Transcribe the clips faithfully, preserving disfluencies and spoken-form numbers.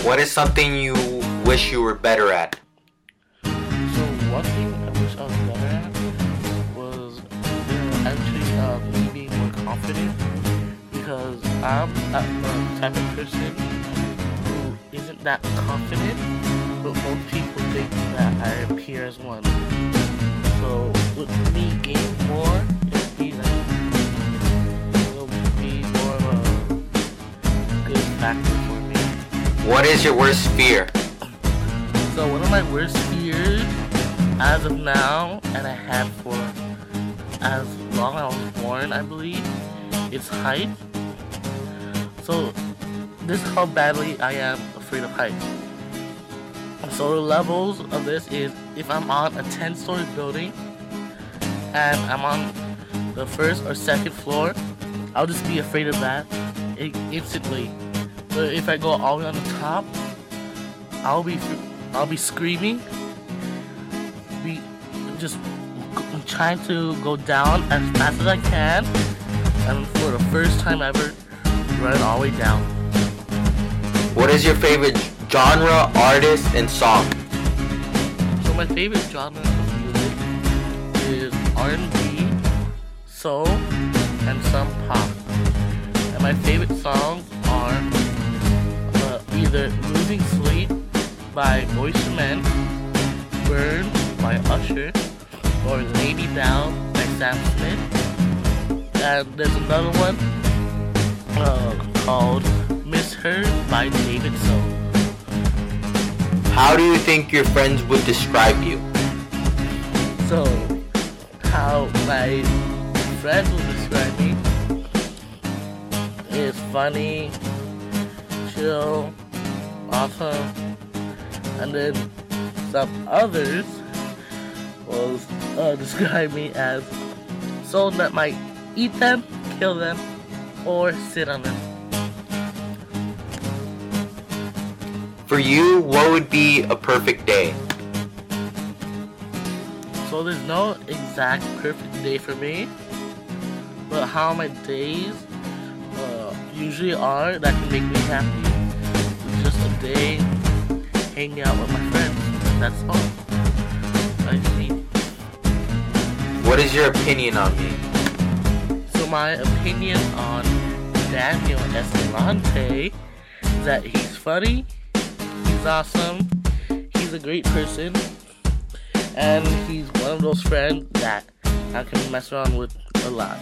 What is something you wish you were better at? So one thing I wish I was better at was uh, actually uh, me being more confident, because I'm not the type of person who isn't that confident, but most people think that I appear as one. So with me gaining more, it'll be like it'll be more of a good factor for me. What is your worst fear? So one of my worst fears, as of now, and I had for as long as I was born, I believe, is height. So this is how badly I am afraid of heights. So the levels of this is, if I'm on a ten-story building and I'm on the first or second floor, I'll just be afraid of that instantly. But if I go all the way on the top, I'll be I'll be screaming, be just trying to go down as fast as I can, and for the first time ever, run all the way down. What is your favorite genre, artist, and song? So my favorite genre of music is R and B, soul, and some pop. And my favorite songs are uh, either Losing Sleep by Boyz two Men, Burn by Usher, or Lay Me Down by Sam Smith. And there's another one uh, called Miss Her by David Soul. How do you think your friends would describe you? So, how my friends will describe me is funny, chill, awesome, and then some others will uh, describe me as someone that might eat them, kill them, or sit on them. For you, what would be a perfect day? So there's no exact perfect day for me, but how my days uh, usually are that can make me happy. It's just a day hanging out with my friends. That's all I need. What is your opinion on me? So my opinion on Daniel Escalante is that he's funny, he's awesome, he's a great person, and he's one of those friends that I can mess around with a lot.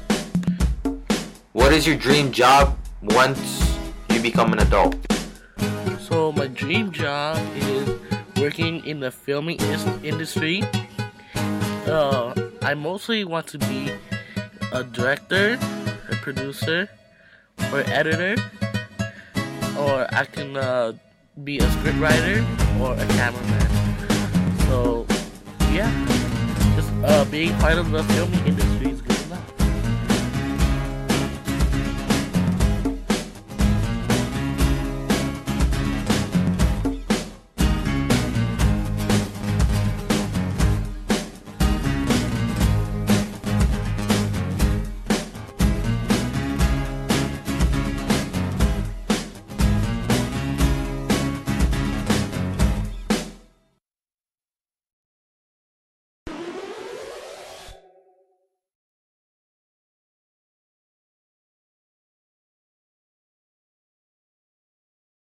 What is your dream job once you become an adult? So my dream job is working in the filming is- industry. Uh, I mostly want to be a director, a producer, or editor, or I can uh, be a scriptwriter or a cameraman. So yeah, just uh, being part of the filming industry